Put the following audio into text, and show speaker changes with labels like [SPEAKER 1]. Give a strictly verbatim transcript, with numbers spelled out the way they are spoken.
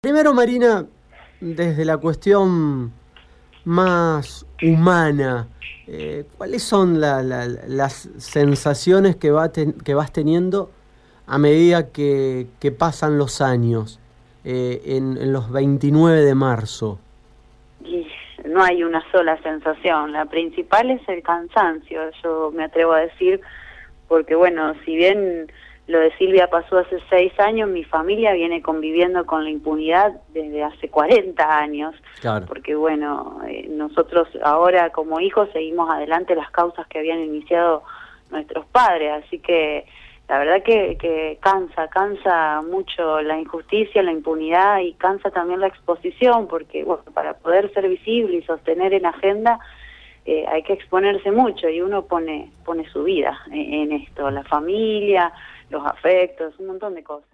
[SPEAKER 1] Primero, Marina, desde la cuestión más humana, eh, ¿cuáles son la- la- las sensaciones que, va ten- que vas teniendo a medida que, que pasan los años, eh, en, en los veintinueve de marzo?
[SPEAKER 2] Y no hay una sola sensación, la principal es el cansancio, yo me atrevo a decir, porque bueno, si bien lo de Silvia pasó hace seis años, mi familia viene conviviendo con la impunidad desde hace cuarenta años,
[SPEAKER 1] Claro.
[SPEAKER 2] porque bueno, eh, nosotros ahora como hijos seguimos adelante las causas que habían iniciado nuestros padres, así que la verdad que, que cansa, cansa mucho la injusticia, la impunidad y cansa también la exposición, porque bueno, para poder ser visible y sostener en agenda eh, hay que exponerse mucho y uno pone, pone su vida en, en esto, la familia, los afectos, un montón de cosas.